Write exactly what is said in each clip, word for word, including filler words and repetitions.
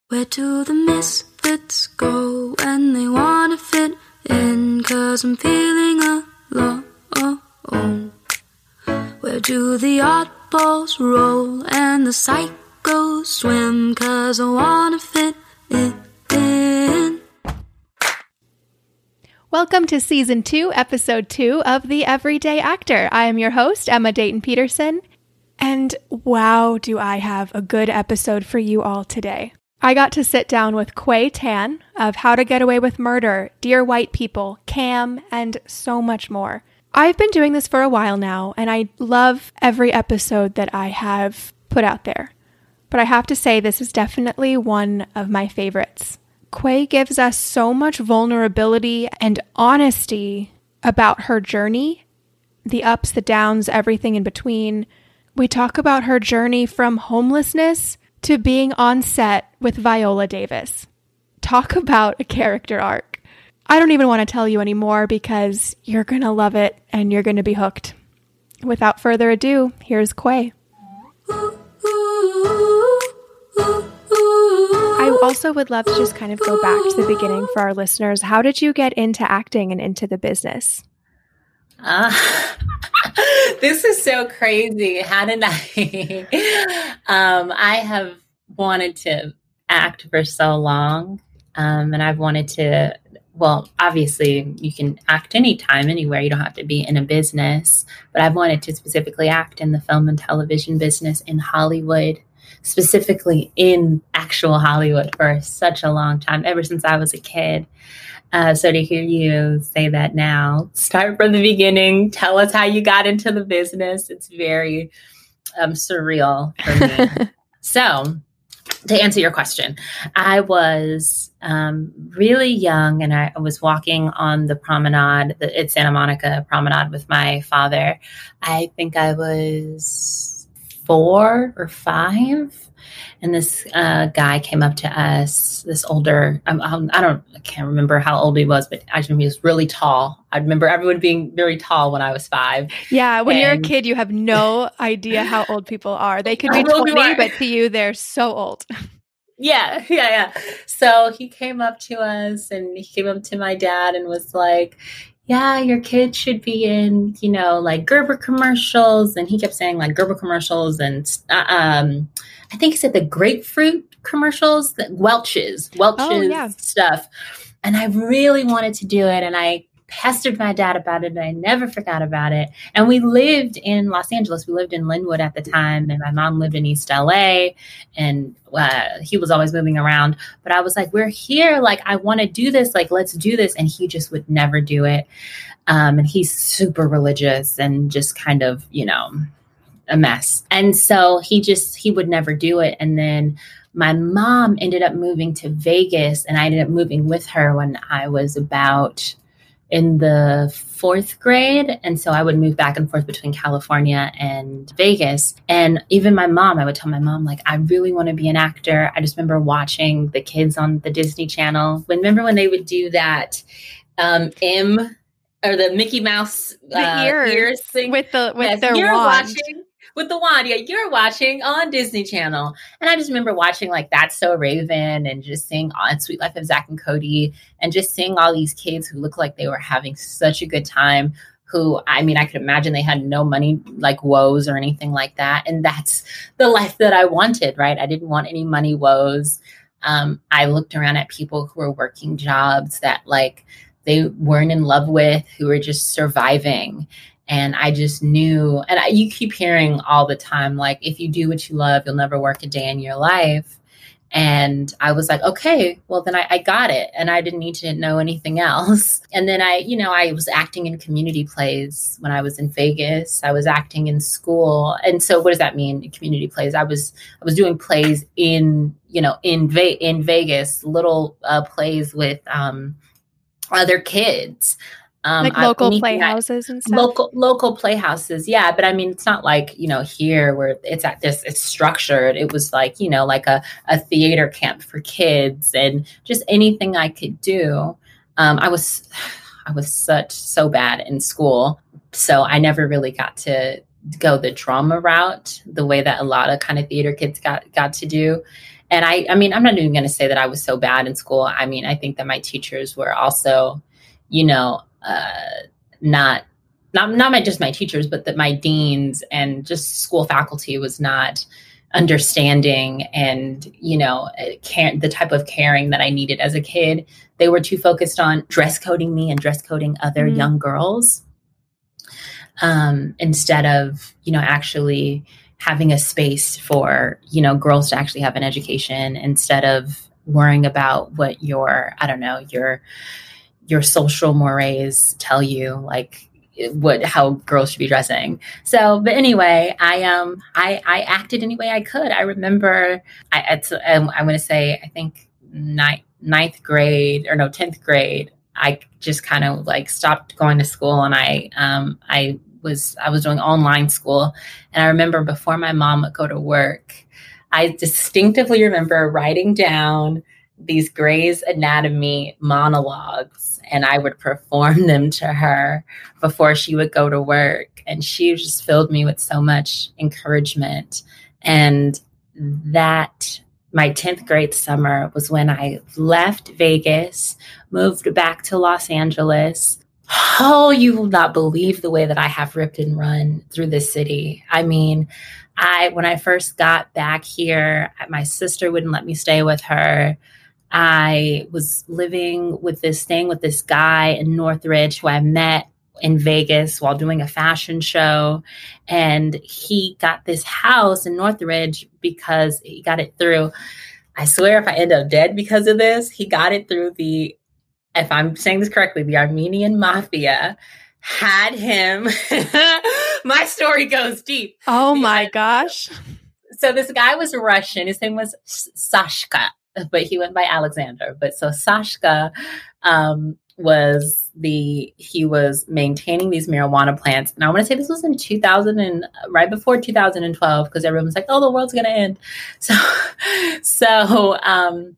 Where do the misfits go when they wanna fit in? 'Cause I'm feeling alone. Where do the oddballs roll and the psychos swim? 'Cause I wanna fit in. Welcome to Season two, Episode two of The Everyday Actor. I am your host, Emma Dayton Peterson, and wow, do I have a good episode for you all today. I got to sit down with Quay Tan of How to Get Away with Murder, Dear White People, Cam, and so much more. I've been doing this for a while now, and I love every episode that I have put out there. But I have to say, this is definitely one of my favorites. Quay gives us so much vulnerability and honesty about her journey, the ups, the downs, everything in between. We talk about her journey from homelessness to being on set with Viola Davis. Talk about a character arc. I don't even want to tell you anymore because you're going to love it and you're going to be hooked. Without further ado, here's Quay. I also would love to just kind of go back to the beginning for our listeners. How did you get into acting and into the business? Uh, this is so crazy. How did I? um, I have wanted to act for so long, um, and I've wanted to, well, obviously you can act anytime, anywhere. You don't have to be in a business, but I've wanted to specifically act in the film and television business in Hollywood, specifically in actual Hollywood for such a long time, ever since I was a kid. Uh, so to hear you say that now, start from the beginning, tell us how you got into the business. It's very um, surreal for me. So to answer your question, I was um, really young and I was walking on the promenade, the, at Santa Monica promenade with my father. I think I was four or five. And this uh, guy came up to us, this older, um, um, I don't, I can't remember how old he was, but I just remember he was really tall. I remember everyone being very tall when I was five. Yeah, when and you're a kid, you have no idea how old people are. They could be twenty, but to you, they're so old. Yeah, yeah, yeah. So he came up to us and he came up to my dad and was like, yeah, your kid should be in, you know, like Gerber commercials. And he kept saying like Gerber commercials and uh, um, I think he said the grapefruit commercials, the Welch's, Welch's oh, yeah. stuff. And I really wanted to do it. And I pestered my dad about it and I never forgot about it. And we lived in Los Angeles. We lived in Linwood at the time. And my mom lived in East L A and uh, he was always moving around. But I was like, we're here. Like, I want to do this. Like, let's do this. And he just would never do it. Um, and he's super religious and just kind of, you know, a mess. And so he just, he would never do it. And then my mom ended up moving to Vegas and I ended up moving with her when I was about in the fourth grade. And so I would move back and forth between California and Vegas. And even my mom, I would tell my mom, like, I really want to be an actor. I just remember watching the kids on the Disney Channel. When, remember when they would do that um, M or the Mickey Mouse the uh, ears, ears thing with the with yes, their you're wand. Watching, with the wand, yeah, you're watching on Disney Channel. And I just remember watching like That's So Raven and just seeing on Sweet Life of Zach and Cody and just seeing all these kids who looked like they were having such a good time, who, I mean, I could imagine they had no money, like woes or anything like that. And that's the life that I wanted, right? I didn't want any money woes. Um, I looked around at people who were working jobs that like they weren't in love with, who were just surviving. And I just knew, and I, you keep hearing all the time, like, if you do what you love, you'll never work a day in your life. And I was like, okay, well, then I, I got it. And I didn't need to know anything else. And then I, you know, I was acting in community plays when I was in Vegas. I was acting in school. And so what does that mean, community plays? I was, I was doing plays in, you know, in, Ve- in Vegas, little uh, plays with um, other kids. Um, like local I, playhouses and stuff? Local local playhouses, yeah. But I mean, it's not like, you know, here where it's at this, it's structured. It was like, you know, like a, a theater camp for kids and just anything I could do. Um, I was, I was such, so bad in school. So I never really got to go the drama route the way that a lot of kind of theater kids got, got to do. and I, I mean, I'm not even going to say that I was so bad in school. I mean, I think that my teachers were also, you know, uh, not, not, not my, just my teachers, but that my deans and just school faculty was not understanding and, you know, care, the type of caring that I needed as a kid. They were too focused on dress coding me and dress coding other mm-hmm. young girls, um, instead of, you know, actually having a space for, you know, girls to actually have an education, instead of worrying about what your, I don't know, your, your social mores tell you, like, what, how girls should be dressing. So, but anyway, I, um, I, I acted any way I could. I remember I, at, um, I'm going to say, I think ninth, ninth grade or no, tenth grade, I just kind of like stopped going to school, and I, um, I was, I was doing online school. And I remember before my mom would go to work, I distinctively remember writing down these Grey's Anatomy monologues, and I would perform them to her before she would go to work. And she just filled me with so much encouragement. And that, my tenth grade summer was when I left Vegas, moved back to Los Angeles. Oh, you will not believe the way that I have ripped and run through this city. I mean, I, when I first got back here, my sister wouldn't let me stay with her. I was living with this, staying with this guy in Northridge who I met in Vegas while doing a fashion show. And he got this house in Northridge because he got it through, I swear if I end up dead because of this, he got it through the, if I'm saying this correctly, the Armenian Mafia had him. My story goes deep. Oh my gosh. So this guy was Russian. His name was Sashka, but he went by Alexander. But so Sashka um, was the, he was maintaining these marijuana plants. And I want to say this was in two thousand and right before two thousand twelve, because everyone was like, oh, the world's going to end. So, so, um,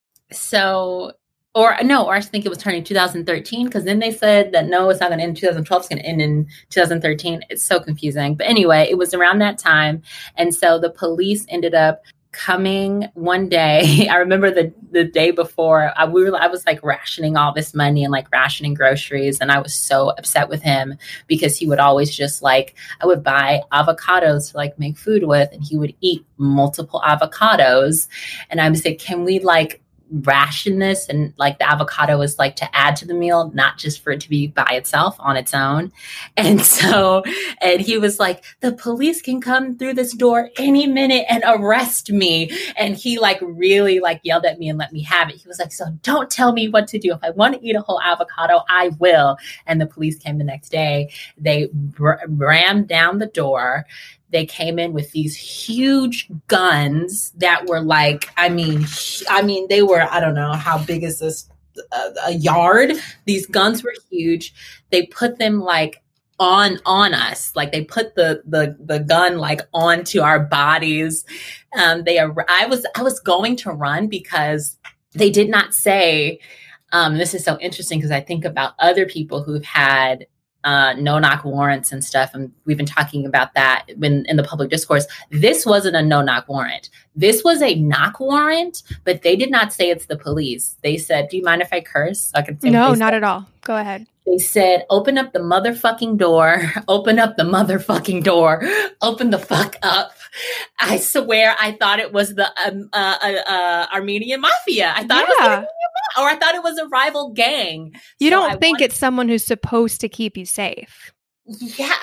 so, or no, or I think it was turning two thousand thirteen, because then they said that no, it's not going to end in two thousand twelve, it's going to end in two thousand thirteen. It's so confusing. But anyway, it was around that time. And so the police ended up coming one day. I remember the the day before, I, we were, I was like rationing all this money and like rationing groceries. And I was so upset with him because he would always just like, I would buy avocados to like make food with, and he would eat multiple avocados. And I would say, can we like ration this, and like the avocado is like to add to the meal, not just for it to be by itself on its own. And so, and he was like, the police can come through this door any minute and arrest me. And he like really like yelled at me and let me have it. He was like, so don't tell me what to do. If I want to eat a whole avocado, I will. And the police came the next day. They br- rammed down the door. They came in with these huge guns that were like, I mean, I mean, they were, I don't know, how big is this, a, a yard? These guns were huge. They put them like on, on us. Like they put the, the, the gun like onto our bodies. Um, they, I was, I was going to run because they did not say, um, this is so interesting because I think about other people who've had Uh, no-knock warrants and stuff. And we've been talking about that when in the public discourse. This wasn't a no-knock warrant. This was a knock warrant, but they did not say it's the police. They said, do you mind if I curse? I can say no, not at all. Go ahead. They said, open up the motherfucking door. Open up the motherfucking door. Open the fuck up. I swear I thought it was the um, uh, uh, uh, Armenian Mafia. I thought yeah. it was the Armenian Mafia, or I thought it was a rival gang. You so don't I think wanted- it's someone who's supposed to keep you safe. Yeah.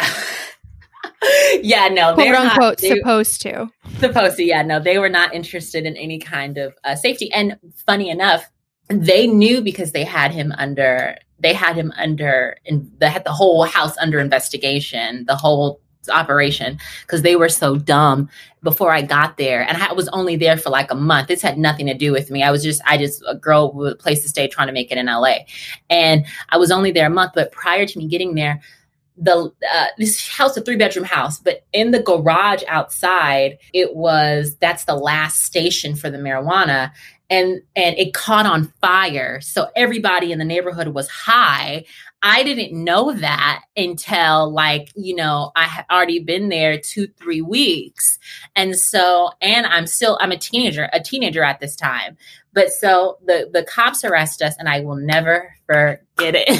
yeah, no. Quote unquote, not, they, supposed to. Supposed to, yeah. No, they were not interested in any kind of uh, safety. And funny enough, they knew because they had him under, they had him under, in, they had the whole house under investigation, the whole operation, because they were so dumb before I got there. And I was only there for like a month. This had nothing to do with me. I was just, I just, a girl with a place to stay trying to make it in L A. And I was only there a month, but prior to me getting there, the uh, this house, a three bedroom house, but in the garage outside, it was, that's the last station for the marijuana. And, and it caught on fire. So everybody in the neighborhood was high. I didn't know that until like, you know, I had already been there two, three weeks. And so, and I'm still, I'm a teenager, a teenager at this time. But so the, the cops arrest us and I will never forget it.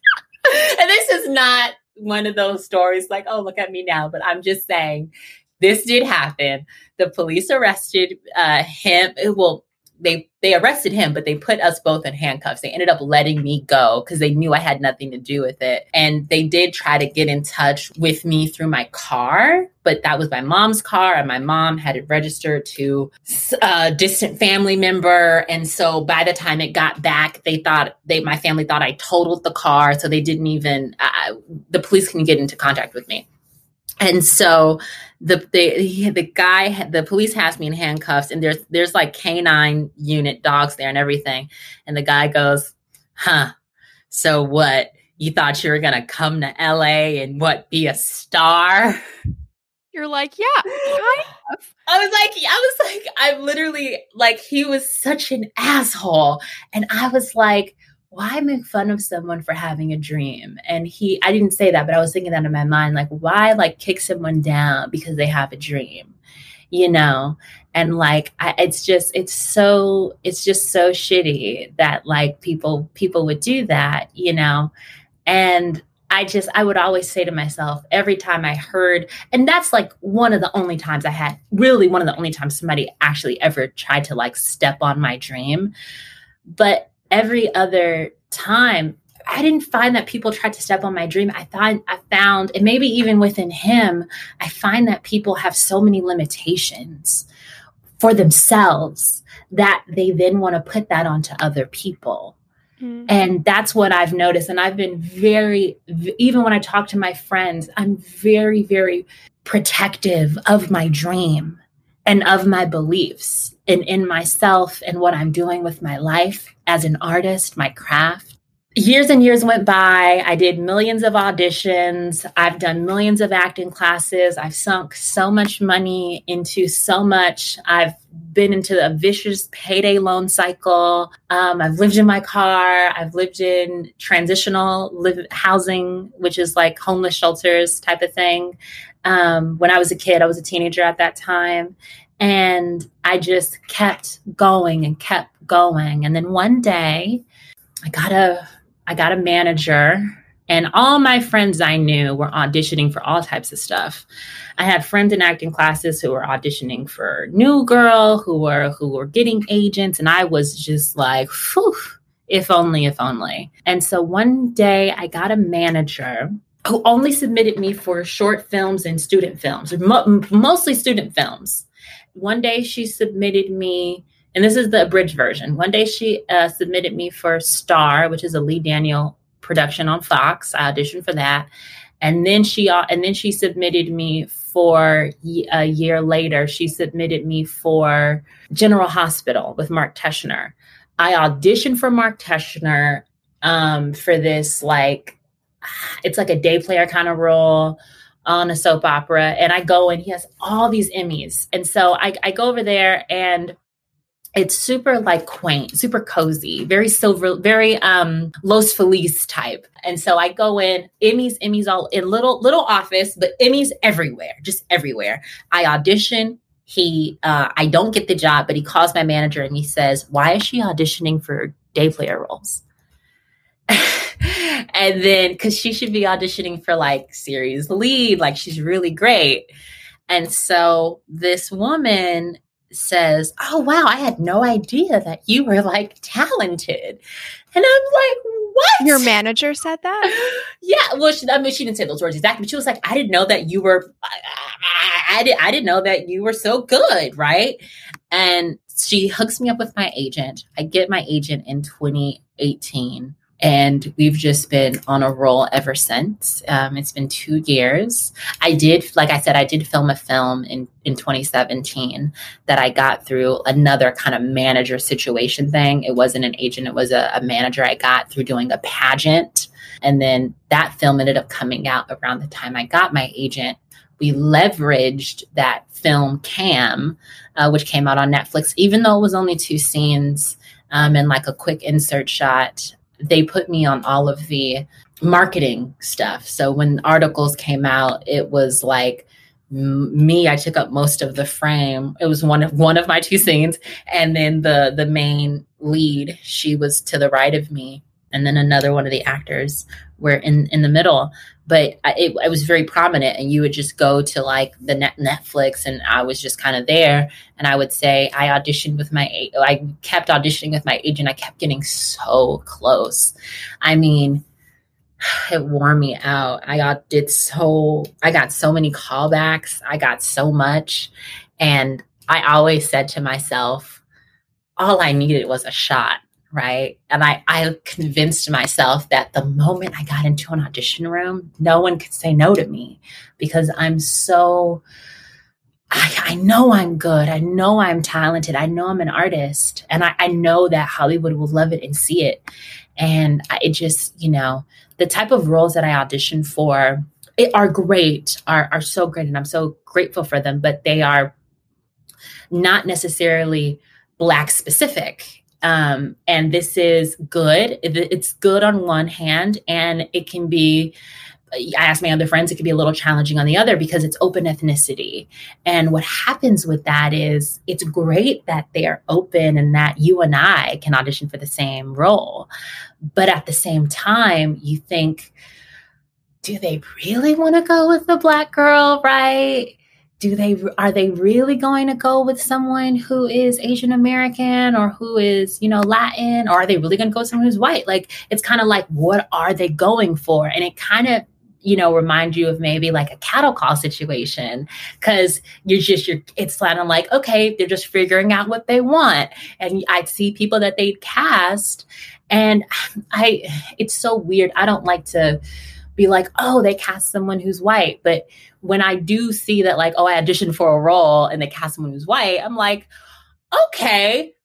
And this is not one of those stories like, oh, look at me now. But I'm just saying this did happen. The police arrested uh, him. Well, They they arrested him, but they put us both in handcuffs. They ended up letting me go because they knew I had nothing to do with it. And they did try to get in touch with me through my car, but that was my mom's car, and my mom had it registered to a distant family member. And so by the time it got back, they thought they my family thought I totaled the car, so they didn't even uh, the police couldn't get into contact with me. And so the the the guy, the police has me in handcuffs, and there's there's like canine unit dogs there and everything. And the guy goes, huh, so what? You thought you were going to come to L A and what, be a star? You're like, yeah, kind of. I was like, I was like, I literally, like, he was such an asshole. And I was like, why make fun of someone for having a dream? And he, I didn't say that, but I was thinking that in my mind, like, why like kick someone down because they have a dream, you know? And like, I, it's just, it's so, it's just so shitty that like people, people would do that, you know? And I just, I would always say to myself every time I heard, and that's like one of the only times I had, really one of the only times somebody actually ever tried to like step on my dream. But every other time, I didn't find that people tried to step on my dream. I thought I found, and maybe even within him, I find that people have so many limitations for themselves that they then want to put that onto other people. Mm-hmm. And that's what I've noticed. And I've been very, even when I talk to my friends, I'm very, very protective of my dream and of my beliefs and in myself and what I'm doing with my life as an artist, my craft. Years and years went by. I did millions of auditions. I've done millions of acting classes. I've sunk so much money into so much. I've been into a vicious payday loan cycle. Um, I've lived in my car. I've lived in transitional live housing, which is like homeless shelters type of thing. Um, when I was a kid, I was a teenager at that time. And I just kept going and kept going. And then one day I got a, I got a manager, and all my friends I knew were auditioning for all types of stuff. I had friends in acting classes who were auditioning for New Girl, who were, who were getting agents. And I was just like, phew, if only, if only. And so one day I got a manager who only submitted me for short films and student films, mo- mostly student films. One day she submitted me, and this is the abridged version. One day she uh, submitted me for Star, which is a Lee Daniel production on Fox. I auditioned for that. And then she uh, and then she submitted me for a year later. She submitted me for General Hospital with Mark Teschner. I auditioned for Mark Teschner um, for this, like, it's like a day player kind of role on a soap opera. And I go, and he has all these Emmys. And so I, I go over there, and it's super like quaint, super cozy, very silver, very um, Los Feliz type. And so I go in, Emmys, Emmys all in little, little office, but Emmys everywhere, just everywhere. I audition. He, uh, I don't get the job, but he calls my manager and he says, why is she auditioning for day player roles? And then, cause she should be auditioning for like series lead, like she's really great. And so this woman says, oh, wow, I had no idea that you were like talented. And I'm like, what? Your manager said that? Yeah. Well, she, I mean, she didn't say those words exactly, but she was like, I didn't know that you were, I, I, did, I didn't know that you were so good. Right. And she hooks me up with my agent. I get my agent in twenty eighteen. And we've just been on a roll ever since. Um, it's been two years. I did, like I said, I did film a film in, in twenty seventeen that I got through another kind of manager situation thing. It wasn't an agent. It was a, a manager I got through doing a pageant. And then that film ended up coming out around the time I got my agent. We leveraged that film Cam, uh, which came out on Netflix, even though it was only two scenes um, and like a quick insert shot. they put me on all of the marketing stuff. So when articles came out, it was like m- me, I took up most of the frame. It was one of one of my two scenes. And then the the main lead, she was to the right of me. And then another one of the actors were in, in the middle. But I, it, it was very prominent, and you would just go to like the net Netflix, and I was just kind of there. And I would say I auditioned with my, I kept auditioning with my agent. I kept getting so close. I mean, it wore me out. I got did so. I got so many callbacks. I got so much, and I always said to myself, all I needed was a shot. Right. And I, I convinced myself that the moment I got into an audition room, no one could say no to me, because I'm so, I, I know I'm good. I know I'm talented. I know I'm an artist. And I, I know that Hollywood will love it and see it. And I, it just, you know, the type of roles that I audition for it are great, are, are so great. And I'm so grateful for them, but they are not necessarily Black specific. Um, and this is good. It's good on one hand, and it can be, I asked my other friends, it can be a little challenging on the other, because it's open ethnicity. And what happens with that is it's great that they're open and that you and I can audition for the same role. But at the same time, you think, do they really want to go with the Black girl, right? Do they, are they really going to go with someone who is Asian American or who is, you know, Latin, or are they really going to go with someone who's white? Like, it's kind of like, what are they going for? And it kind of, you know, remind you of maybe like a cattle call situation, because you're just, you're, it's kind of like, okay, they're just figuring out what they want. And I'd see people that they'd cast, and I, it's so weird. I don't like to be like, oh, they cast someone who's white. But when I do see that, like, oh, I auditioned for a role and they cast someone who's white, I'm like, okay,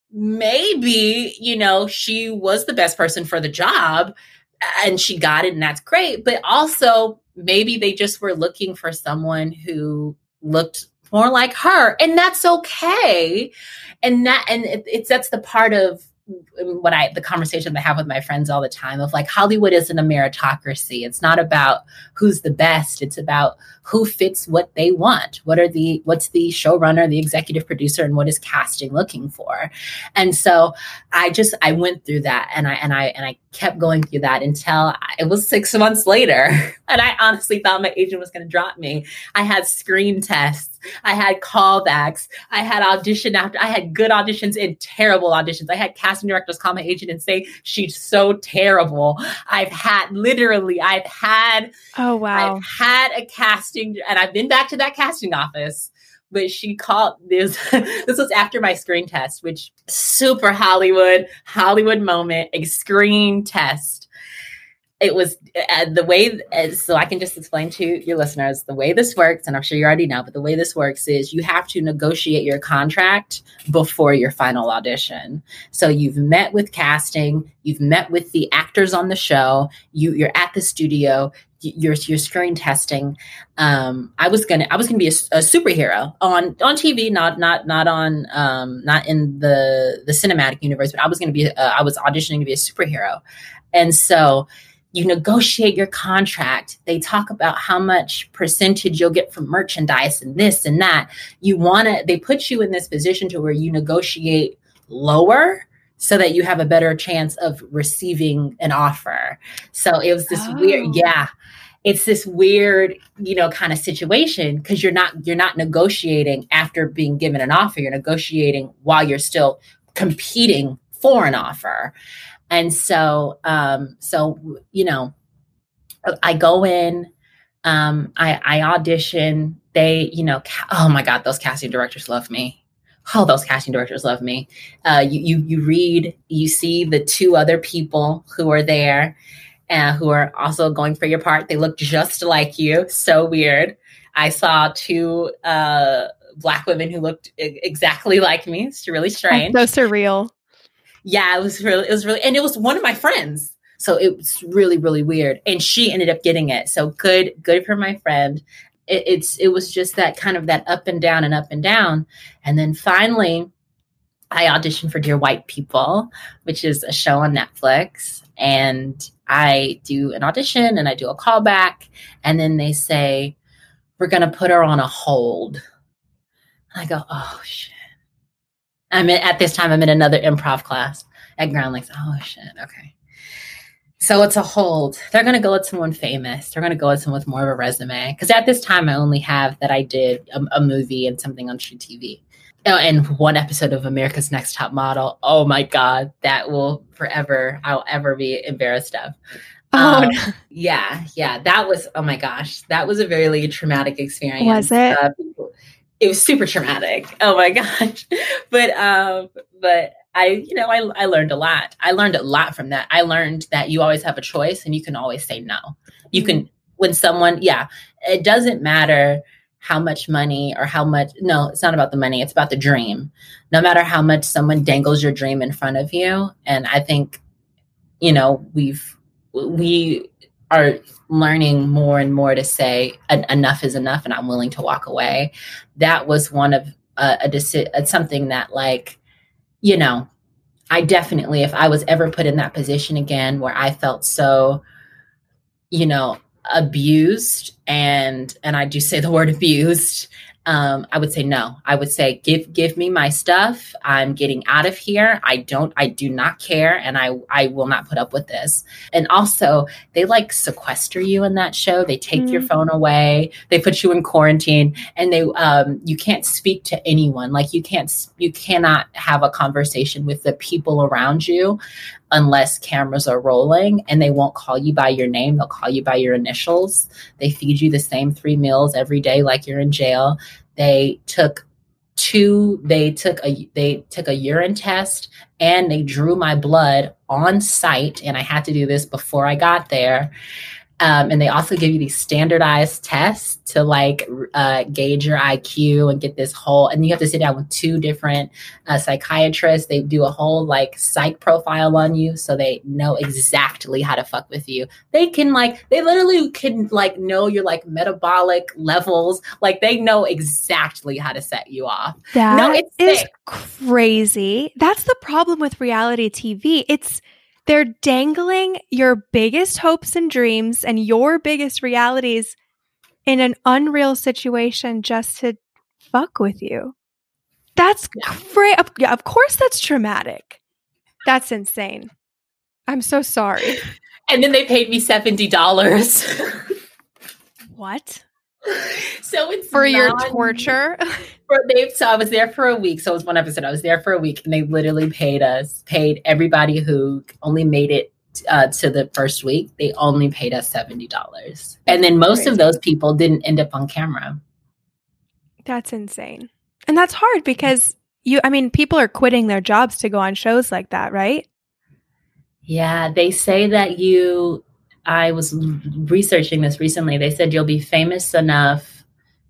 maybe, you know, she was the best person for the job and she got it, and that's great. But also maybe they just were looking for someone who looked more like her, and that's okay. And that, and it, it's, that's the part of what I, the conversation I have with my friends all the time of like, Hollywood isn't a meritocracy. It's not about who's the best. It's about who fits what they want. What are the, what's the showrunner, the executive producer, and what is casting looking for? And so I just, I went through that, and I, and I, and I kept going through that until it was six months later. And I honestly thought my agent was going to drop me. I had screen tests. I had callbacks. I had audition after, I had good auditions and terrible auditions. I had casting directors call my agent and say, she's so terrible. I've had, literally, I've had, oh, wow. I've had a casting, and I've been back to that casting office. But she called, this, this was after my screen test, which super Hollywood, Hollywood moment, a screen test. It was uh, the way, uh, so I can just explain to your listeners the way this works, and I'm sure you already know, but the way this works is you have to negotiate your contract before your final audition. So you've met with casting, you've met with the actors on the show, you, you're at the studio, you're, you're screen testing. Um, I was gonna, I was gonna be a, a superhero on, on T V, not, not, not on, um, not in the, the cinematic universe, but I was gonna be, uh, I was auditioning to be a superhero. And so you negotiate your contract. They talk about how much percentage you'll get from merchandise and this and that. You want to, they put you in this position to where you negotiate lower so that you have a better chance of receiving an offer. So it was this oh. weird, yeah, it's this weird, you know, kind of situation, because you're not, you're not negotiating after being given an offer. You're negotiating while you're still competing for an offer. And so, um, so, you know, I go in, um, I, I audition, they, you know, ca- oh my God, those casting directors love me. Oh, those casting directors love me. Uh, you, you, you read, you see the two other people who are there, uh, who are also going for your part. They look just like you. So weird. I saw two, uh, Black women who looked exactly like me. It's really strange. That's so surreal. Yeah, it was really, it was really, and it was one of my friends. So it was really, really weird. And she ended up getting it. So good, good for my friend. It, it's, it was just that kind of that up and down and up and down. And then finally I auditioned for Dear White People, which is a show on Netflix. And I do an audition and I do a callback. And then they say, we're going to put her on a hold. I go, oh, shit. I'm in, at this time, I'm in another improv class at Ground Lakes. Oh, shit. Okay. So it's a hold. They're going to go with someone famous. They're going to go with someone with more of a resume. Because at this time, I only have that I did a, a movie and something on True T V. Oh, and one episode of America's Next Top Model. Oh, my God. That will forever, I'll ever be embarrassed of. Oh, um, no. Yeah. Yeah. That was, oh, my gosh. That was a very like, traumatic experience. Was it? Uh, it was super traumatic. Oh, my gosh. But, um, but I, you know, I, I learned a lot. I learned a lot from that. I learned that you always have a choice and you can always say no. You mm-hmm. can, when someone, yeah, it doesn't matter how much money or how much, no, it's not about the money. It's about the dream. No matter how much someone dangles your dream in front of you. And I think, you know, we've, we are learning more and more to say enough is enough and I'm willing to walk away. That was one of uh, a decision, something that like, you know, I definitely, if I was ever put in that position again where I felt so, you know, abused and, and I do say the word abused, um, I would say no. I would say, give, give me my stuff. I'm getting out of here. I don't, I do not care. And I, I will not put up with this. And also they like sequester you in that show. They take mm. your phone away. They put you in quarantine and they, um, you can't speak to anyone. Like you can't, you cannot have a conversation with the people around you unless cameras are rolling, and they won't call you by your name. They'll call you by your initials. They feed you the same three meals every day, like you're in jail. They took two, they took a, they took a urine test and they drew my blood on site. And I had to do this before I got there. Um, and they also give you these standardized tests to like uh, gauge your I Q and get this whole, and you have to sit down with two different uh, psychiatrists. They do a whole like psych profile on you. So they know exactly how to fuck with you. They can like, they literally can like know your like metabolic levels. Like they know exactly how to set you off. That no, it's is sick. Crazy. That's the problem with reality T V. It's, they're dangling your biggest hopes and dreams and your biggest realities in an unreal situation just to fuck with you. That's great. Yeah, of course that's traumatic. That's insane. I'm so sorry. And then they paid me seventy dollars. What? So it's for non- your torture? For they, so I was there for a week. So it was one episode. I was there for a week and they literally paid us, paid everybody who only made it uh, to the first week. They only paid us seventy dollars. And then most Crazy. Of those people didn't end up on camera. That's insane. And that's hard because you, I mean, people are quitting their jobs to go on shows like that, right? Yeah. They say that you, I was researching this recently. They said you'll be famous enough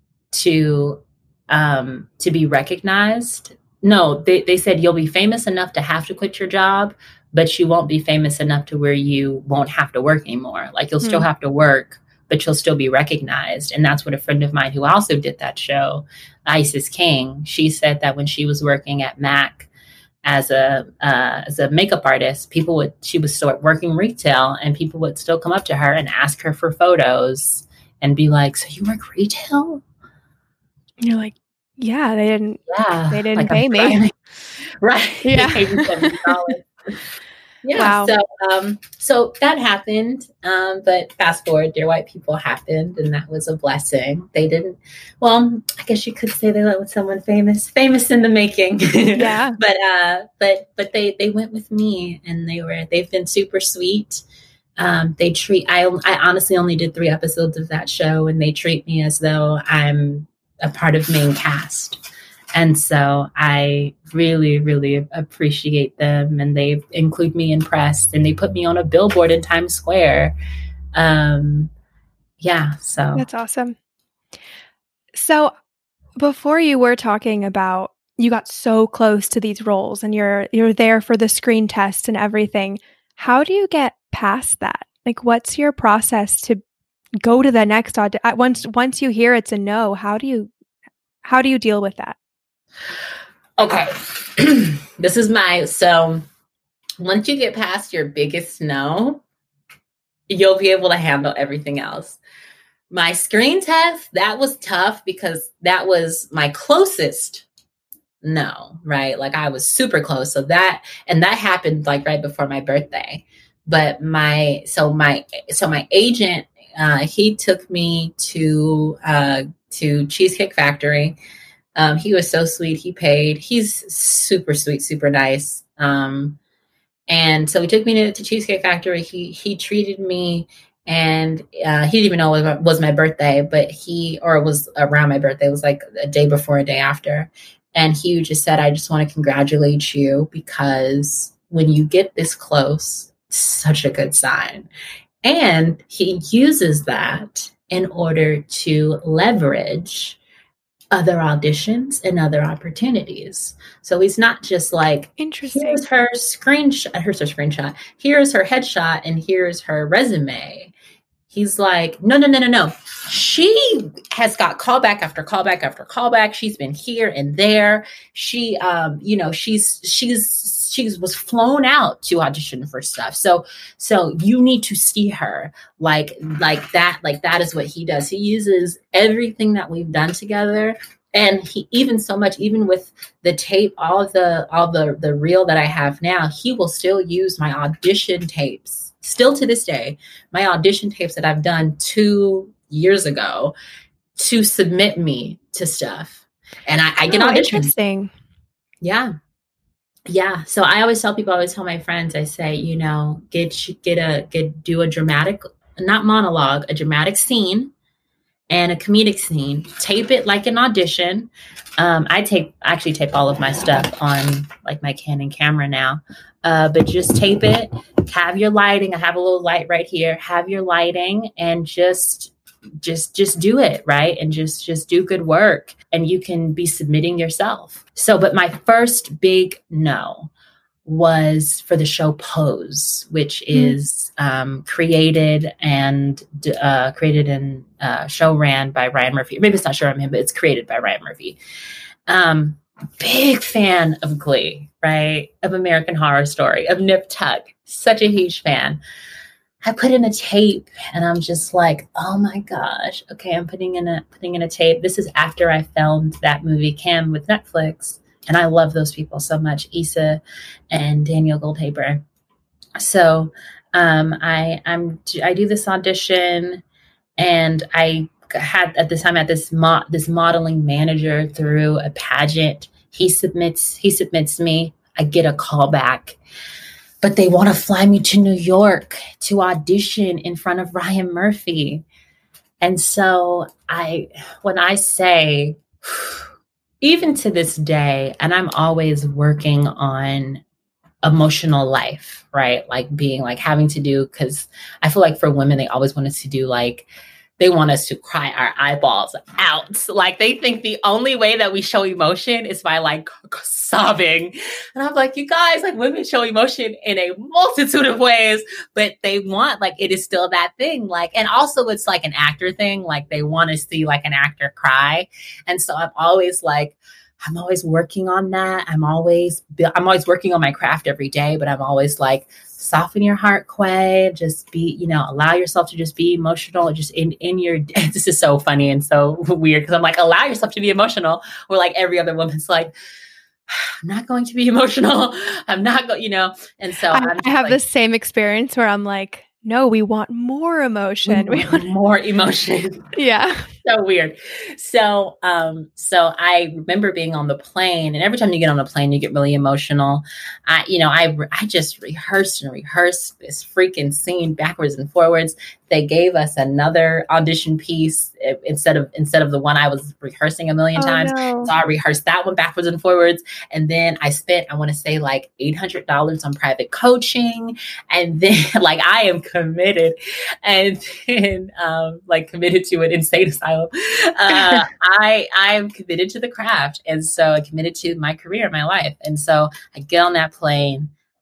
to um, to be recognized. No, they, they said you'll be famous enough to have to quit your job, but you won't be famous enough to where you won't have to work anymore. Like you'll mm. still have to work, but you'll still be recognized. And that's what a friend of mine who also did that show, Isis King, she said that when she was working at MAC, as a uh, as a makeup artist, people would, she was still working retail and people would still come up to her and ask her for photos and be like, so you work retail? And you're like, yeah, they didn't, yeah, they didn't like pay I'm me. Trying. Right. Yeah. They paid me seventy dollars. Yeah. Wow. So, um, so that happened. Um, but fast forward, Dear White People happened, and that was a blessing. They didn't, well, I guess you could say they went with someone famous, famous in the making. Yeah. but, uh, but, but they, they went with me and they were, they've been super sweet. Um, they treat, I, I honestly only did three episodes of that show and they treat me as though I'm a part of main cast. And so I really, really appreciate them. And they include me in press and they put me on a billboard in Times Square. Um, yeah. So that's awesome. So before you were talking about, you got so close to these roles and you're, you're there for the screen test and everything. How do you get past that? Like, what's your process to go to the next audition? Once, once you hear it's a no, how do you, how do you deal with that? Okay. This is my, so once you get past your biggest no, you'll be able to handle everything else. My screen test, that was tough because that was my closest no, right? Like I was super close. So that, and that happened like right before my birthday. But my, so my, so my agent, uh, he took me to, uh, to Cheesecake Factory. Um, he was so sweet. He paid. He's super sweet, super nice. Um, and so he took me to, to Cheesecake Factory. He he treated me, and uh, he didn't even know it was, was my birthday, but he, or it was around my birthday. It was like a day before, a day after. And he just said, I just want to congratulate you because when you get this close, it's such a good sign. And he uses that in order to leverage other auditions and other opportunities. So he's not just like, interesting. Here's her screenshot, here's her screenshot, here's her headshot, and here's her resume. He's like, no, no, no, no, no. She has got callback after callback after callback. She's been here and there. She, um, you know, she's, she's, she was flown out to audition for stuff. So, so you need to see her like, like that, like that is what he does. He uses everything that we've done together. And he, even so much, even with the tape, all of the, all the, the reel that I have now, he will still use my audition tapes. Still to this day, my audition tapes that I've done two years ago to submit me to stuff. And I, I get oh, auditions. Interesting. Yeah. Yeah. So I always tell people, I always tell my friends, I say, you know, get, get a, get, do a dramatic, not monologue, a dramatic scene and a comedic scene, tape it like an audition. Um, I tape, actually tape all of my stuff on like my Canon camera now, uh, but just tape it, have your lighting. I have a little light right here, have your lighting and just, just, just do it. Right. And just, just do good work and you can be submitting yourself. So, but my first big no was for the show Pose, which is um, created and uh, created and uh, show ran by Ryan Murphy. Maybe it's not show ran, but it's created by Ryan Murphy. Um, big fan of Glee, right? Of American Horror Story, of Nip Tuck. Such a huge fan. I put in a tape and I'm just like, oh my gosh. Okay, I'm putting in a putting in a tape. This is after I filmed that movie Cam with Netflix. And I love those people so much, Issa and Daniel Goldhaber. So um, I I'm I do this audition, and I had at the time at this mo- this modeling manager through a pageant. He submits he submits me. I get a call back, but they want to fly me to New York to audition in front of Ryan Murphy. And so I when I say. Even to this day, and I'm always working on emotional life, right? Like being like having to do, because I feel like for women, they always want us to do like, they want us to cry our eyeballs out. Like they think the only way that we show emotion is by like sobbing. And I'm like, you guys, like women show emotion in a multitude of ways, but they want like, it is still that thing. Like, and also it's like an actor thing. Like they want to see like an actor cry. And so I'm always like, I'm always working on that. I'm always, I'm always working on my craft every day, but I'm always like, soften your heart, Quay. Just be, you know, allow yourself to just be emotional. Just in, in your, this is so funny and so weird because I'm like, allow yourself to be emotional. Where like every other woman's like, I'm not going to be emotional. I'm not going, you know. And so I, I have like, the same experience where I'm like, no, we want more emotion. We want more emotion. Yeah. So weird. So, um, so I remember being on the plane, and every time you get on a plane, you get really emotional. I, you know, I, I just rehearsed and rehearsed this freaking scene backwards and forwards. They gave us another audition piece instead of, instead of the one I was rehearsing a million oh, times. No. So I rehearsed that one backwards and forwards. And then I spent, I want to say like eight hundred dollars on private coaching. And then like, I am committed and then, um, like committed to an insane asylum. Uh, I, I'm committed to the craft. And so I committed to my career, my life. And so I get on that plane.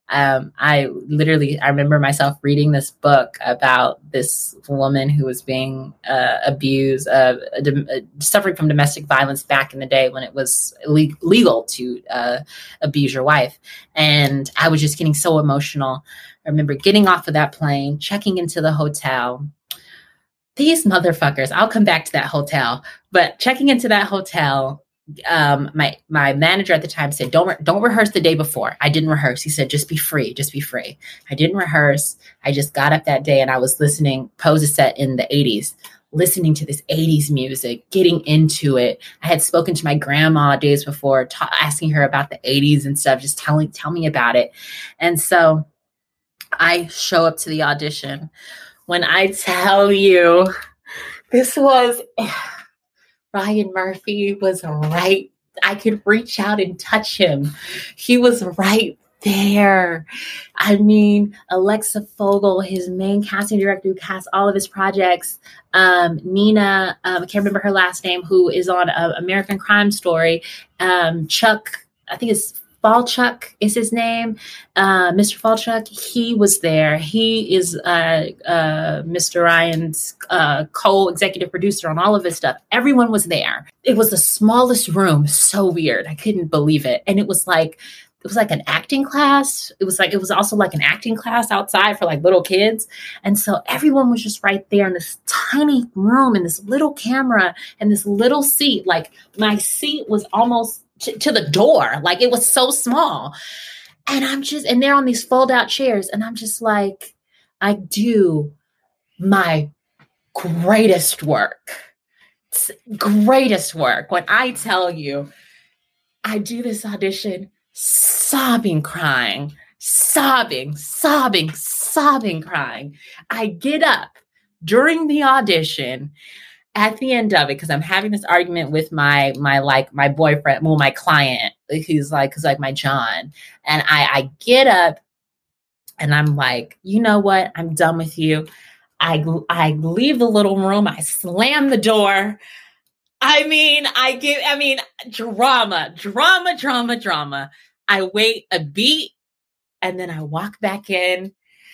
Um, I literally, I remember myself reading this book about this woman who was being uh, abused, uh, uh, suffering from domestic violence back in the day when it was le- legal to uh, abuse your wife. And I was just getting so emotional. I remember getting off of that plane, checking into the hotel. These motherfuckers, I'll come back to that hotel, but checking into that hotel, um, my, my manager at the time said, don't, re- don't rehearse the day before. I didn't rehearse. He said, just be free, just be free. I didn't rehearse. I just got up that day and I was listening, Pose is set in the eighties, listening to this eighties music, getting into it. I had spoken to my grandma days before, ta- asking her about the eighties and stuff, just telling, tell me about it. And so I show up to the audition. When I tell you, this was, Ryan Murphy was right. I could reach out and touch him. He was right there. I mean, Alexa Fogel, his main casting director who cast all of his projects, um, Nina, um, I can't remember her last name, who is on uh, American Crime Story, um, Chuck, I think it's Falchuk is his name. Uh, Mister Falchuk, he was there. He is uh, uh, Mister Ryan's uh, co-executive producer on all of his stuff. Everyone was there. It was the smallest room. So weird. I couldn't believe it. And it was like, it was like an acting class. It was like, it was also like an acting class outside for like little kids. And so everyone was just right there in this tiny room in this little camera and this little seat. Like my seat was almost To, to the door. Like it was so small. And I'm just, and they're on these fold out chairs. And I'm just like, I do my greatest work, it's greatest work. When I tell you, I do this audition, sobbing, crying, sobbing, sobbing, sobbing, crying. I get up during the audition at the end of it, because I'm having this argument with my, my, like my boyfriend, well, my client, who's like, who's like my John. And I, I get up and I'm like, you know what? I'm done with you. I, I leave the little room. I slam the door. I mean, I give, I mean, drama, drama, drama, drama. I wait a beat and then I walk back in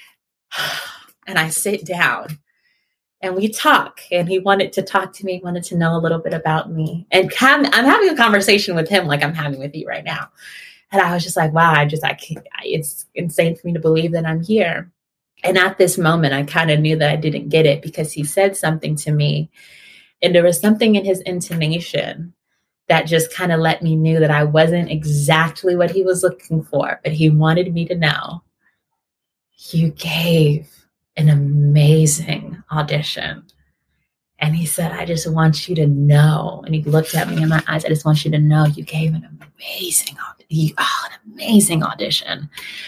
and I sit down. And we talk, and he wanted to talk to me, wanted to know a little bit about me. And I'm having a conversation with him like I'm having with you right now. And I was just like, wow, I just, I can't, it's insane for me to believe that I'm here. And at this moment, I kind of knew that I didn't get it because he said something to me. And there was something in his intonation that just kind of let me know that I wasn't exactly what he was looking for. But he wanted me to know, you gave an amazing audition. And he said, I just want you to know. And he looked at me in my eyes. I just want you to know you gave an amazing, you, oh, an amazing audition.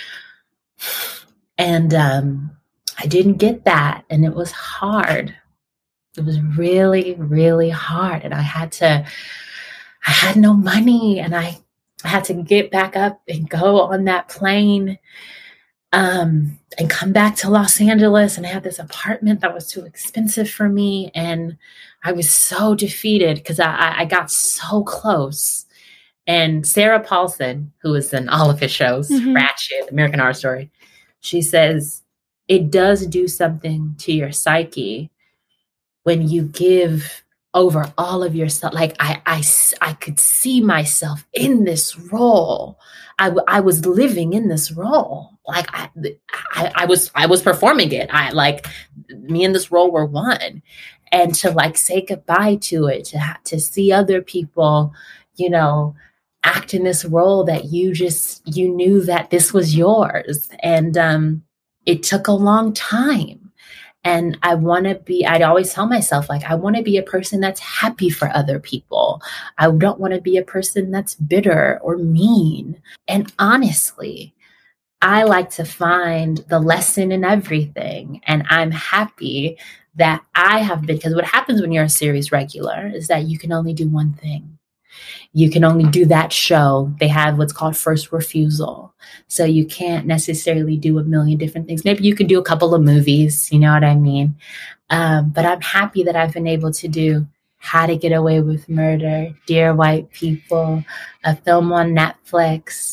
And um, I didn't get that. And it was hard. It was really, really hard. And I had to, I had no money. And I, I had to get back up and go on that plane Um, and come back to Los Angeles. And I had this apartment that was too expensive for me. And I was so defeated because I, I got so close. And Sarah Paulson, who was in all of his shows, mm-hmm. Ratched, American Horror Story, she says, it does do something to your psyche when you give over all of yourself. Like I, I, I could see myself in this role. I, I was living in this role. Like I, I, I was, I was performing it. I like me and this role were one, and to like say goodbye to it, to ha- to see other people, you know, act in this role that you just, you knew that this was yours. And um, it took a long time. And I want to be, I'd always tell myself, like, I want to be a person that's happy for other people. I don't want to be a person that's bitter or mean. And honestly, I like to find the lesson in everything. And I'm happy that I have been, because what happens when you're a series regular is that you can only do one thing. You can only do that show. They have what's called first refusal. So you can't necessarily do a million different things. Maybe you could do a couple of movies, you know what I mean? Um, but I'm happy that I've been able to do How to Get Away with Murder, Dear White People, a film on Netflix,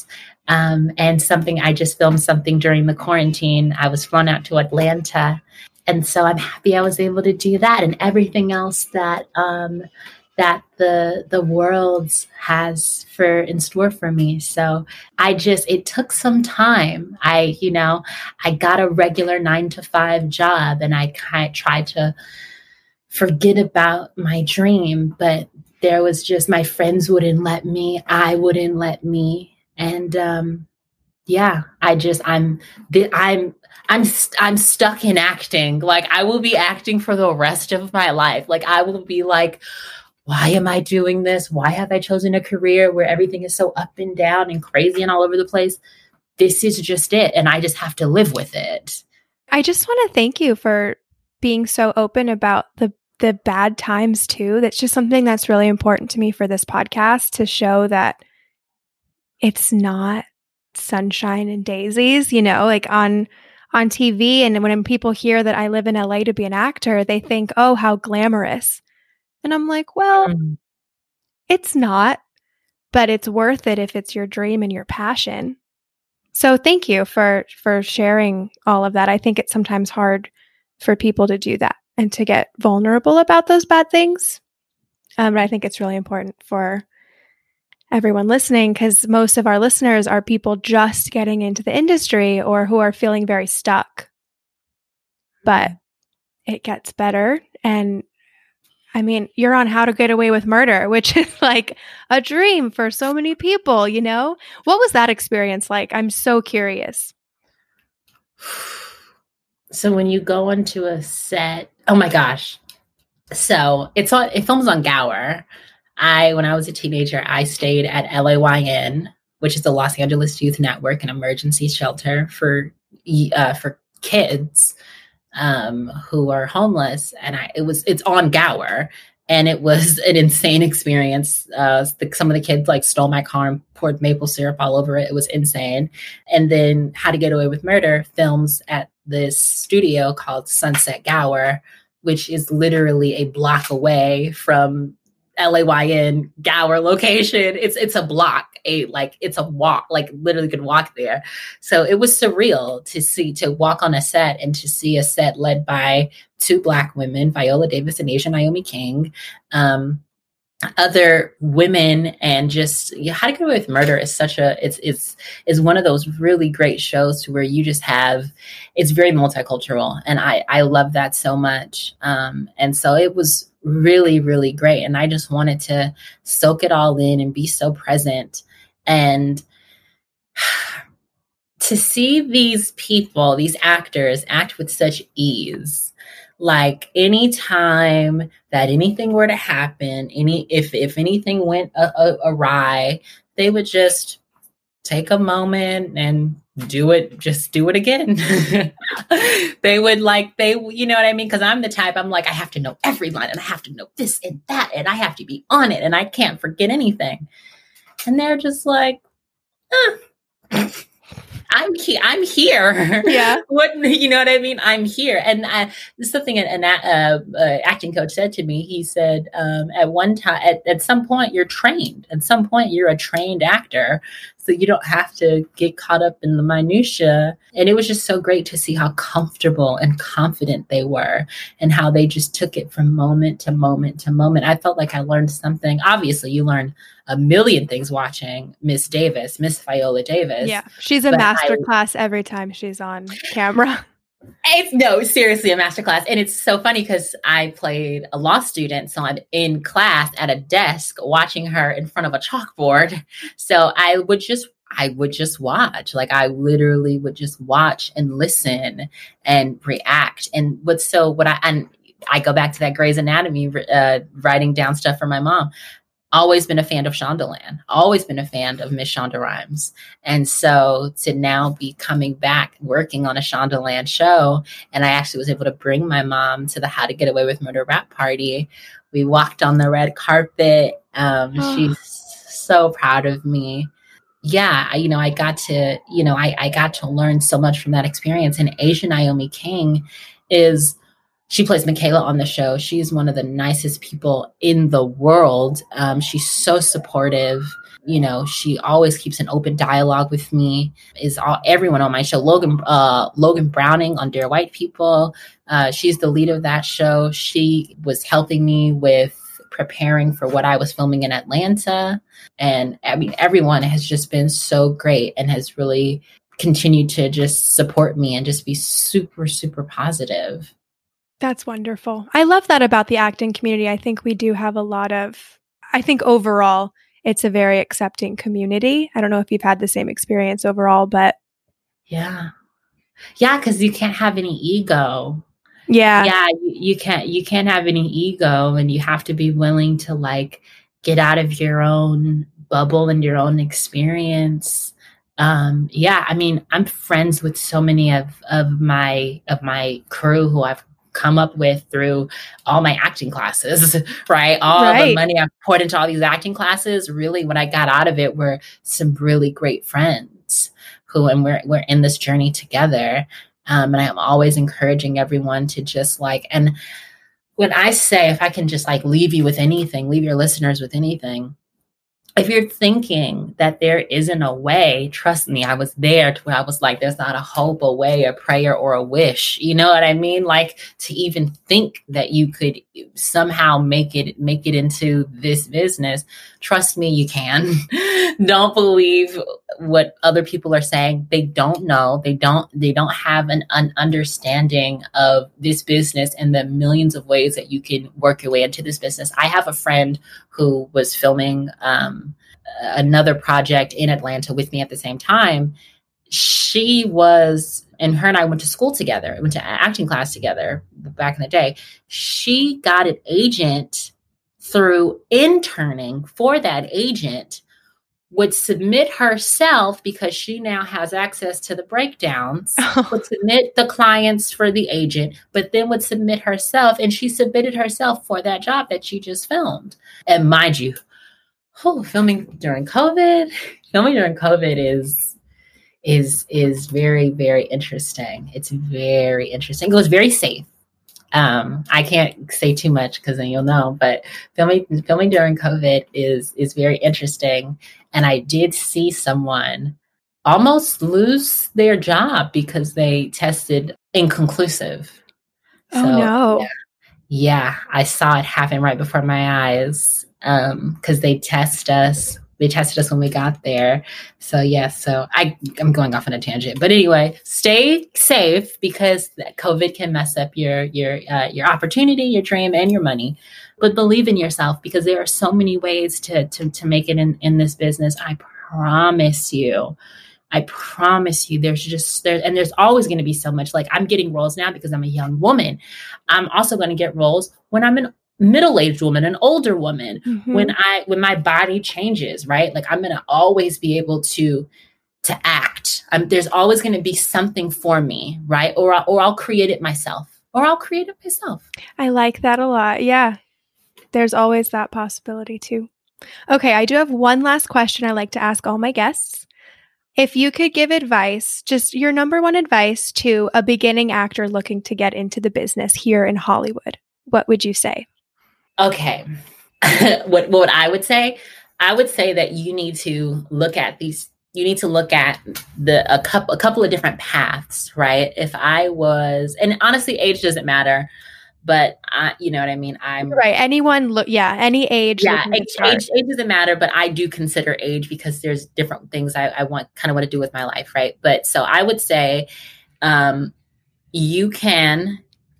Um, and something, I just filmed something during the quarantine. I was flown out to Atlanta. And so I'm happy I was able to do that, and everything else that, um, that the, the world has for in store for me. So I just, it took some time. I, you know, I got a regular nine to five job, and I kind of tried to forget about my dream, but there was just, my friends wouldn't let me, I wouldn't let me. And, um, yeah, I just, I'm, I'm, I'm, I'm stuck in acting. Like, I will be acting for the rest of my life. Like, I will be like, why am I doing this? Why have I chosen a career where everything is so up and down and crazy and all over the place? This is just it. And I just have to live with it. I just want to thank you for being so open about the the bad times too. That's just something that's really important to me for this podcast, to show that it's not sunshine and daisies, you know, like on on T V. And when people hear that I live in L A to be an actor, they think, oh, how glamorous. And I'm like, well, mm. it's not, but it's worth it if it's your dream and your passion. So thank you for for sharing all of that. I think it's sometimes hard for people to do that and to get vulnerable about those bad things. Um, but I think it's really important for everyone listening, because most of our listeners are people just getting into the industry or who are feeling very stuck. But it gets better. And I mean, you're on How to Get Away with Murder, which is like a dream for so many people, you know? What was that experience like? I'm so curious. So when you go onto a set, oh my gosh. So it's on, it films on Gower. I, when I was a teenager, I stayed at L A Y N, which is the Los Angeles Youth Network, an emergency shelter for, uh, for kids um, who are homeless. And I, it was, it's on Gower, and it was an insane experience. Uh, the, some of the kids like stole my car and poured maple syrup all over it. It was insane. And then How to Get Away with Murder films at this studio called Sunset Gower, which is literally a block away from L A Y N Gower location. It's it's a block, a like it's a walk, like literally could walk there. So it was surreal to see, to walk on a set and to see a set led by two Black women, Viola Davis and Asia Naomi King, um, other women, and just yeah, How to Get Away with Murder is such a it's it's is one of those really great shows to where you just have, it's very multicultural, and I I love that so much. Um, and so it was really, really great. And I just wanted to soak it all in and be so present. And to see these people, these actors act with such ease, like anytime that anything were to happen, any, if, if anything went a, a, awry, they would just take a moment and do it, just do it again. They would like, they, you know what I mean? Cause I'm the type, I'm like, I have to know every line, and I have to know this and that, and I have to be on it, and I can't forget anything. And they're just like, ah, I'm here. I'm here. Yeah. What, you know what I mean? I'm here. And I, this is something an, an uh, uh, acting coach said to me. He said, um, at one time, at, at some point you're trained, at some point you're a trained actor. So you don't have to get caught up in the minutia. And it was just so great to see how comfortable and confident they were, and how they just took it from moment to moment to moment. I felt like I learned something. Obviously, you learn a million things watching Miss Davis, Miss Viola Davis. Yeah, she's a masterclass every time she's on camera. It's no, seriously, a masterclass. And it's so funny because I played a law student. So I'm in class at a desk watching her in front of a chalkboard. So I would just, I would just watch. Like I literally would just watch and listen and react. And what's so, what I, and I go back to that Grey's Anatomy, uh, writing down stuff for my mom. Always been a fan of Shondaland, always been a fan of Miss Shonda Rhimes. And so to now be coming back, working on a Shondaland show, and I actually was able to bring my mom to the How to Get Away with Murder wrap party. We walked on the red carpet. Um, oh. She's so proud of me. Yeah, I, you know, I got to, you know, I, I got to learn so much from that experience. And Asia Naomi King is, she plays Michaela on the show. She's one of the nicest people in the world. Um, she's so supportive. you know, she always keeps an open dialogue with me, is all, everyone on my show. Logan, uh, Logan Browning on Dear White People. Uh, she's the lead of that show. She was helping me with preparing for what I was filming in Atlanta. And I mean, everyone has just been so great and has really continued to just support me and just be super, super positive. That's wonderful. I love that about the acting community. I think we do have a lot of, I think overall, it's a very accepting community. I don't know if you've had the same experience overall, but. Yeah. Yeah, because you can't have any ego. Yeah. Yeah, you, you can't you can't have any ego, and you have to be willing to like get out of your own bubble and your own experience. Um, yeah, I mean, I'm friends with so many of, of my of my crew who I've come up with through all my acting classes, right? All right. the money I've poured into all these acting classes, really what I got out of it were some really great friends who, and we're we're in this journey together. Um, and I'm always encouraging everyone to just like, and when I say, if I can just like leave you with anything, leave your listeners with anything, if you're thinking that there isn't a way, trust me, I was there to where I was like, there's not a hope, a way, a prayer, or a wish. You know what I mean? Like to even think that you could somehow make it, make it into this business. Trust me, you can. Don't believe what other people are saying. They don't know. They don't, they don't have an, an understanding of this business and the millions of ways that you can work your way into this business. I have a friend who was filming um, another project in Atlanta with me at the same time. She was, and her and I went to school together, went to acting class together back in the day. She got an agent through interning for that agent, would submit herself because she now has access to the breakdowns, oh. would submit the clients for the agent, but then would submit herself. And she submitted herself for that job that she just filmed. And mind you, oh, filming during COVID, filming during COVID is, is, is very, very interesting. It's very interesting. It was very safe. Um, I can't say too much because then you'll know, but filming, filming during COVID is, is very interesting. And I did see someone almost lose their job because they tested inconclusive. Oh, so, no. Yeah, yeah, I saw it happen right before my eyes um, because they test us. They tested us when we got there. So, yes, yeah, so I, I'm going off on a tangent. But anyway, stay safe because COVID can mess up your your uh, your opportunity, your dream, and your money. But believe in yourself because there are so many ways to to, to make it in, in this business. I promise you. I promise you there's just there. And there's always going to be so much. Like I'm getting roles now because I'm a young woman. I'm also going to get roles when I'm an middle-aged woman, an older woman, mm-hmm. when I, when my body changes, right? Like I'm going to always be able to, to act. Um, there's always going to be something for me, right? Or, or I'll create it myself or I'll create it myself. I like that a lot. Yeah. There's always that possibility too. Okay. I do have one last question I like to ask all my guests. If you could give advice, just your number one advice to a beginning actor looking to get into the business here in Hollywood, what would you say? Okay. what what I would say, I would say that you need to look at these, you need to look at the a couple a couple of different paths, right? If I was, and honestly, age doesn't matter, but I, you know what I mean? I'm right. Anyone look, yeah, any age. Yeah, age, age, age doesn't matter, but I do consider age because there's different things I, I want kind of want to do with my life, right? But so I would say um, you can,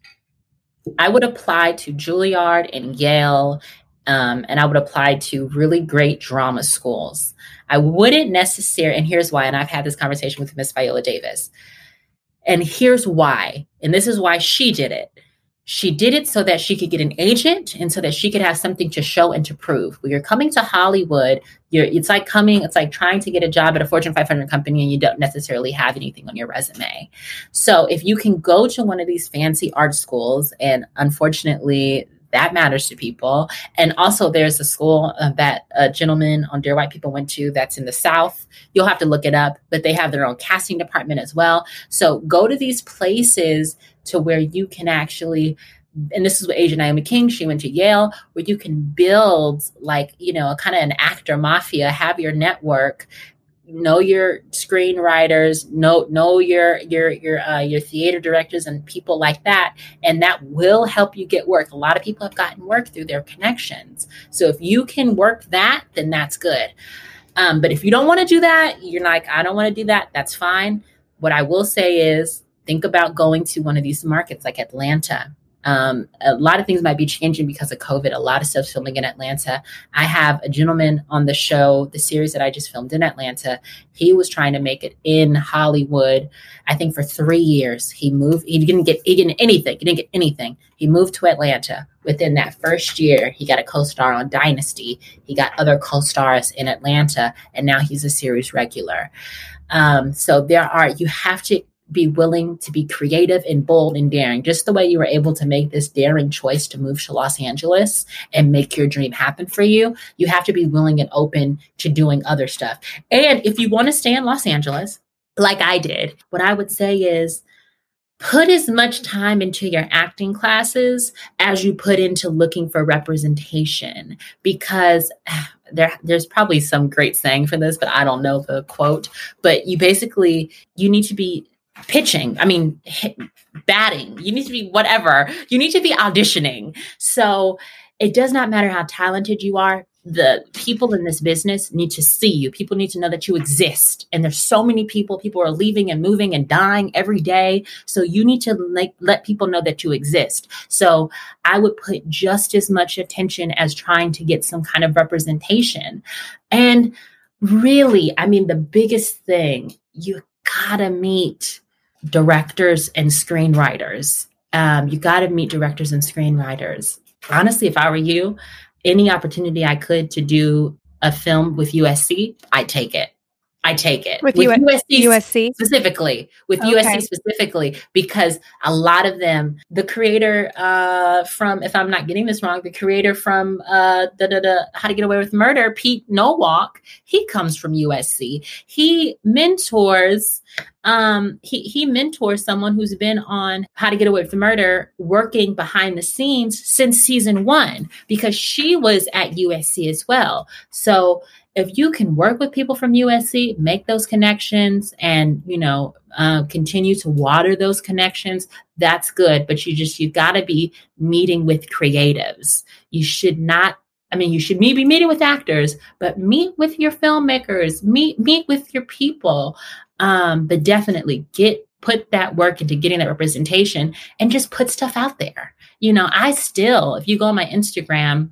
I would apply to Juilliard and Yale, um, and I would apply to really great drama schools. I wouldn't necessarily, and here's why, and I've had this conversation with Miss Viola Davis, and here's why, and this is why she did it. She did it so that she could get an agent and so that she could have something to show and to prove. When you're coming to Hollywood, you're, it's like coming, it's like trying to get a job at a Fortune five hundred company and you don't necessarily have anything on your resume. So if you can go to one of these fancy art schools, and unfortunately that matters to people. And also there's a school uh, that a gentleman on Dear White People went to that's in the South. You'll have to look it up, but they have their own casting department as well. So go to these places to where you can actually and this is what Asia Naomi King, she went to Yale, where you can build like, you know, kind of an actor mafia, have your network, know your screenwriters, know know your your your uh, your theater directors and people like that, and that will help you get work. A lot of people have gotten work through their connections. So if you can work that, then that's good. Um, but if you don't want to do that, you're like, I don't want to do that, that's fine. What I will say is think about going to one of these markets like Atlanta. Um, a lot of things might be changing because of COVID. A lot of stuff's filming in Atlanta. I have a gentleman on the show, the series that I just filmed in Atlanta. He was trying to make it in Hollywood. I think for three years he moved. He didn't get, he didn't get anything. He didn't get anything. He moved to Atlanta. Within that first year, he got a co-star on Dynasty. He got other co-stars in Atlanta, and now he's a series regular. Um, so there are, you have to be willing to be creative and bold and daring, just the way you were able to make this daring choice to move to Los Angeles and make your dream happen for you. You have to be willing and open to doing other stuff. And if you want to stay in Los Angeles, like I did, what I would say is put as much time into your acting classes as you put into looking for representation, because there, there's probably some great saying for this, but I don't know the quote, but you basically, you need to be pitching. I mean, hit, batting. You need to be whatever. You need to be auditioning. So it does not matter how talented you are. The people in this business need to see you. People need to know that you exist. And there's so many people. People are leaving and moving and dying every day. So you need to like, let people know that you exist. So I would put just as much attention as trying to get some kind of representation. And really, I mean, the biggest thing, you gotta meet directors and screenwriters. Um, you gotta meet directors and screenwriters. Honestly, if I were you, any opportunity I could to do a film with U S C, I'd take it. I take it with, with U S C U S C specifically, with okay. U S C specifically, because a lot of them, the creator uh, from, if I'm not getting this wrong, the creator from uh, da, da, da, How to Get Away with Murder, Pete Nowalk, he comes from U S C. He mentors, um, he he mentors someone who's been on How to Get Away with Murder, working behind the scenes since season one, because she was at U S C as well. So if you can work with people from U S C, make those connections and, you know, uh, continue to water those connections, that's good. But you just, you got to be meeting with creatives. You should not, I mean, you should be meeting with actors, but meet with your filmmakers, meet, meet with your people. Um, but definitely get, put that work into getting that representation and just put stuff out there. You know, I still, if you go on my Instagram,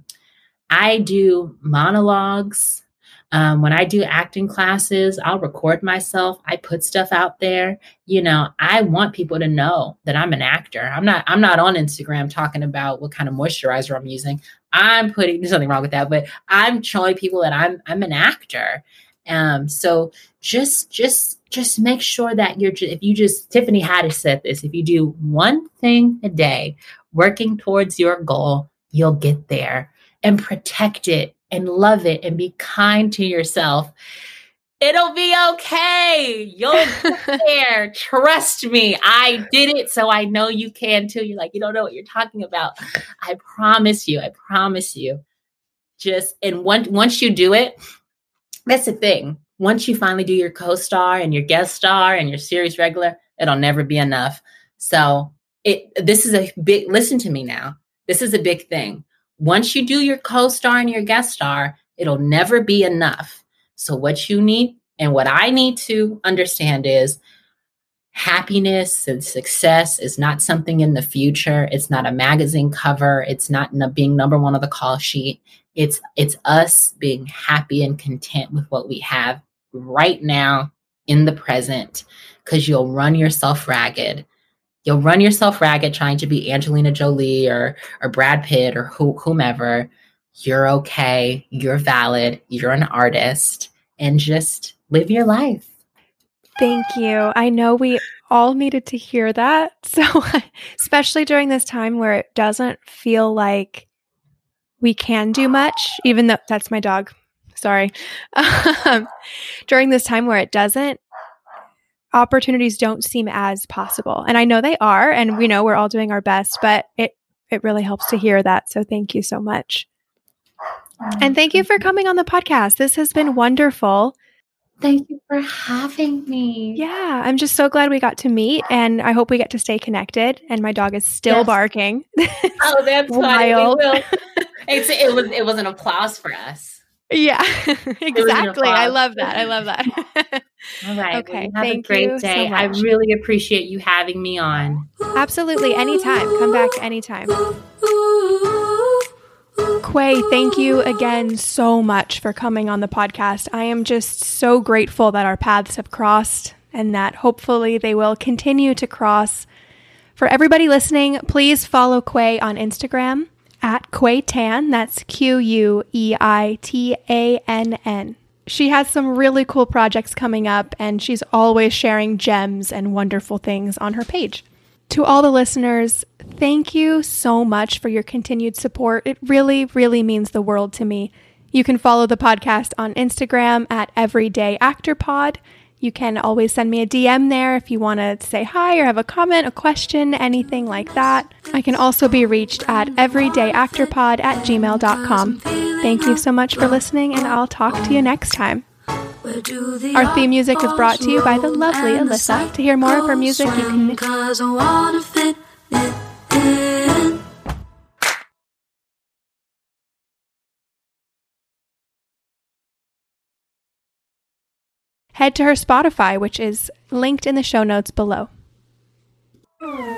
I do monologues. Um, when I do acting classes, I'll record myself. I put stuff out there. You know, I want people to know that I'm an actor. I'm not, I'm not on Instagram talking about what kind of moisturizer I'm using. I'm putting, there's nothing wrong with that, but I'm showing people that I'm, I'm an actor. Um, so just, just, just make sure that you're, if you just, Tiffany Haddish said this, if you do one thing a day, working towards your goal, you'll get there. And protect it and love it and be kind to yourself. It'll be okay. You'll get there. Trust me. I did it, so I know you can too. You're like, you don't know what you're talking about. I promise you. I promise you. Just, and once once you do it, that's the thing. Once you finally do your co-star and your guest star and your series regular, it'll never be enough. So it. This is a big, listen to me now. This is a big thing. Once you do your co-star and your guest star, it'll never be enough. So what you need and what I need to understand is happiness and success is not something in the future. It's not a magazine cover. It's not being number one on the call sheet. It's, it's us being happy and content with what we have right now in the present, because you'll run yourself ragged. You'll run yourself ragged trying to be Angelina Jolie or or Brad Pitt or who, whomever. You're okay. You're valid. You're an artist. And just live your life. Thank you. I know we all needed to hear that. So especially during this time where it doesn't feel like we can do much, even though that's my dog. Sorry. Um, during this time where it doesn't, opportunities don't seem as possible. And I know they are, and we know we're all doing our best, but it it really helps to hear that. So thank you so much. And thank you for coming on the podcast. This has been wonderful. Thank you for having me. Yeah, I'm just so glad we got to meet, and I hope we get to stay connected. And my dog is still yes. barking. Oh, that's wild. Funny. it's, it was it was an applause for us. Yeah, exactly. I love that. I love that. All right. Okay. Well, have thank a great you day. so I much. really appreciate you having me on. Absolutely. Anytime. Come back anytime. Quay, thank you again so much for coming on the podcast. I am just so grateful that our paths have crossed and that hopefully they will continue to cross. For everybody listening, please follow Quay on Instagram at Quay Tan. That's Q U E I T A N N. She has some really cool projects coming up, and she's always sharing gems and wonderful things on her page. To all the listeners, thank you so much for your continued support. It really, really means the world to me. You can follow the podcast on Instagram at everydayactorpod. You can always send me a D M there if you want to say hi or have a comment, a question, anything like that. I can also be reached at everydayactorpod at gmail dot com. Thank you so much for listening, and I'll talk to you next time. Our theme music is brought to you by the lovely Alyssa. To hear more of her music, you can... Cause I wanna fit it in. Head to her Spotify, which is linked in the show notes below.